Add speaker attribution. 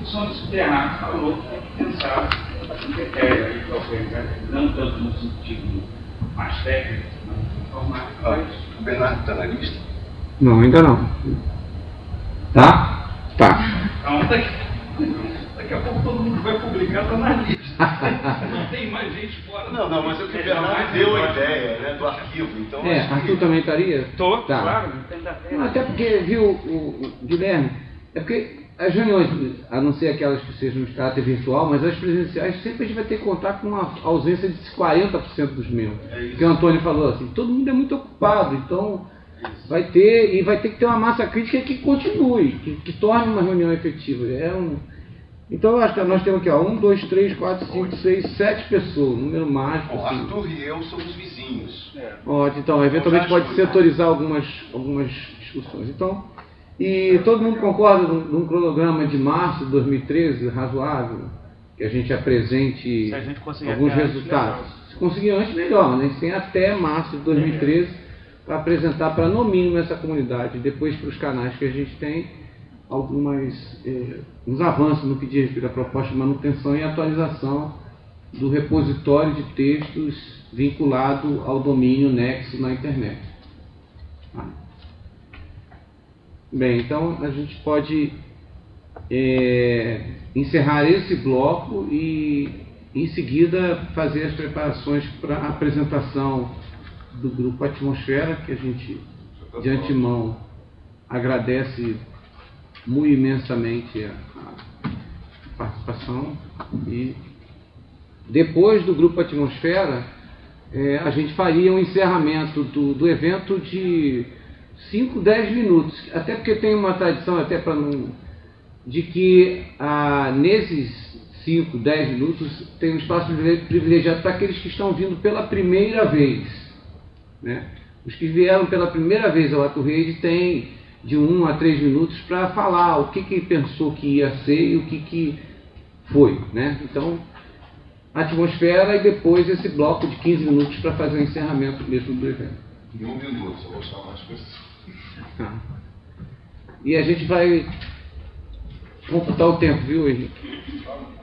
Speaker 1: O Santos Bernardo falou que tem que pensar em critério aí, talvez, não tanto no sentido mais técnico, mas informático.
Speaker 2: O Bernardo está na lista?
Speaker 3: Não, ainda não. Tá? Tá.
Speaker 1: Então, daqui a pouco todo mundo vai publicar, está na lista. Não tem mais gente fora.
Speaker 2: Não, mas o que o Bernardo deu a ideia, né, do arquivo. Então,
Speaker 3: Arthur também estaria?
Speaker 1: Estou,
Speaker 3: tá.
Speaker 1: Claro, não tem da terra.
Speaker 3: Até porque, viu, o Guilherme, é porque as reuniões, a não ser aquelas que sejam de caráter virtual, mas as presenciais, sempre a gente vai ter que contar com uma ausência de 40% dos membros. Que o Antônio falou assim, todo mundo é muito ocupado, então vai ter que ter uma massa crítica que continue, que torne uma reunião efetiva. Então eu acho que nós temos aqui, 1, 2, 3, 4, 5, 6, 7 pessoas, número mágico.
Speaker 2: Bom, Arthur e eu somos vizinhos.
Speaker 3: Ótimo, então eventualmente pode setorizar algumas discussões. Então, e todo mundo concorda num cronograma de março de 2013 razoável, que a gente apresente alguns resultados. Se conseguir antes, melhor, né? A gente tem até março de 2013 para apresentar para no mínimo essa comunidade, depois para os canais que a gente tem uns avanços no que diz respeito à proposta de manutenção e atualização do repositório de textos vinculado ao domínio Nexo na internet. Bem, então a gente pode encerrar esse bloco e em seguida fazer as preparações para a apresentação do grupo Atmosfera, que a gente de antemão agradece muito imensamente a participação. E depois do grupo Atmosfera, a gente faria um encerramento do evento de 5, 10 minutos, até porque tem uma tradição, até para não, de que nesses 5, 10 minutos tem um espaço privilegiado para aqueles que estão vindo pela primeira vez, né? Os que vieram pela primeira vez ao Ato Rede têm de 1 a 3 minutos para falar o que pensou que ia ser e o que foi, né? Então, a atmosfera e depois esse bloco de 15 minutos para fazer o encerramento mesmo do evento.
Speaker 2: Em 1 minuto, só vou chamar as pessoas.
Speaker 3: E a gente vai computar o tempo, viu, Henrique?